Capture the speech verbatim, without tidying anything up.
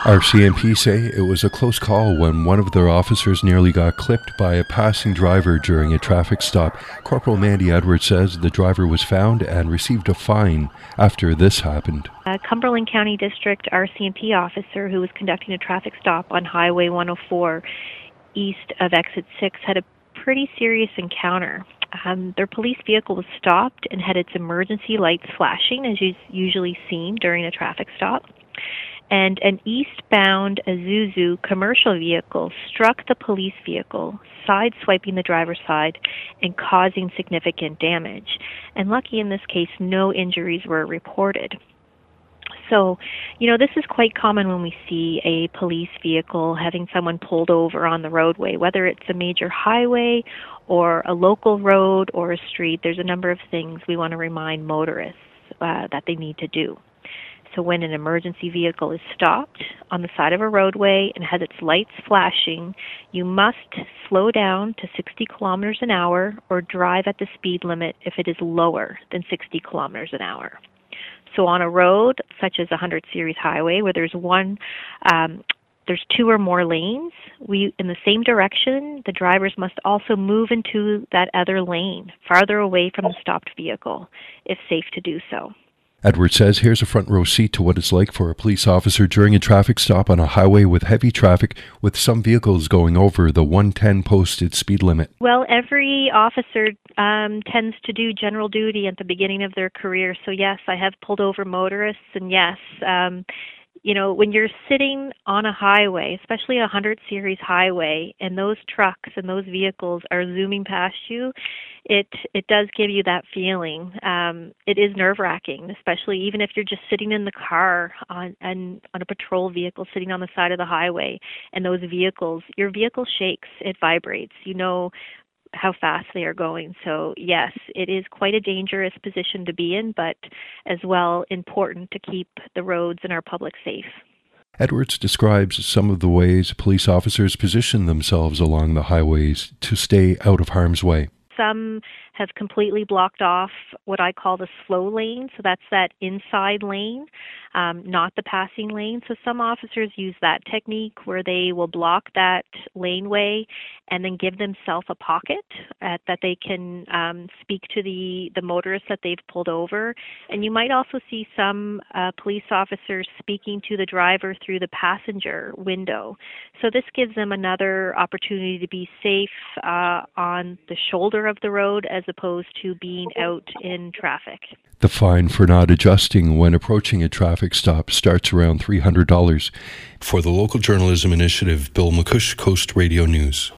R C M P say it was a close call when one of their officers nearly got clipped by a passing driver during a traffic stop. Corporal Mandy Edwards says the driver was found and received a fine after this happened. A Cumberland County District R C M P officer who was conducting a traffic stop on Highway one oh four east of Exit six had a pretty serious encounter. Um, their police vehicle was stopped and had its emergency lights flashing, as is usually seen during a traffic stop. And an eastbound Isuzu commercial vehicle struck the police vehicle, side-swiping the driver's side and causing significant damage. And lucky in this case, no injuries were reported. So, you know, this is quite common when we see a police vehicle having someone pulled over on the roadway, whether it's a major highway or a local road or a street. There's a number of things we want to remind motorists uh, that they need to do. So when an emergency vehicle is stopped on the side of a roadway and has its lights flashing, you must slow down to sixty kilometers an hour or drive at the speed limit if it is lower than sixty kilometers an hour. So on a road such as a one hundred series highway where there's one, um, there's two or more lanes, we in the same direction, the drivers must also move into that other lane, farther away from the stopped vehicle, if safe to do so. Edwards says here's a front row seat to what it's like for a police officer during a traffic stop on a highway with heavy traffic, with some vehicles going over the one ten posted speed limit. Well, every officer um, tends to do general duty at the beginning of their career. So yes, I have pulled over motorists, and yes, um, you know, when you're sitting on a highway, especially a one hundred series highway, and those trucks and those vehicles are zooming past you, it it does give you that feeling. Um, it is nerve-wracking, especially even if you're just sitting in the car on, on, on a patrol vehicle sitting on the side of the highway, and those vehicles, your vehicle shakes, it vibrates. You know how fast they are going. So yes, it is quite a dangerous position to be in, but as well important to keep the roads and our public safe. Edwards describes some of the ways police officers position themselves along the highways to stay out of harm's way. Some have completely blocked off what I call the slow lane, so that's that inside lane, um, not the passing lane. So some officers use that technique where they will block that laneway and then give themselves a pocket at, that they can um, speak to the, the motorist that they've pulled over. And you might also see some uh, police officers speaking to the driver through the passenger window. So this gives them another opportunity to be safe uh, on the shoulder of the road as opposed to being out in traffic. The fine for not adjusting when approaching a traffic stop starts around three hundred dollars. For the Local Journalism Initiative, Bill McCush, Coast Radio News.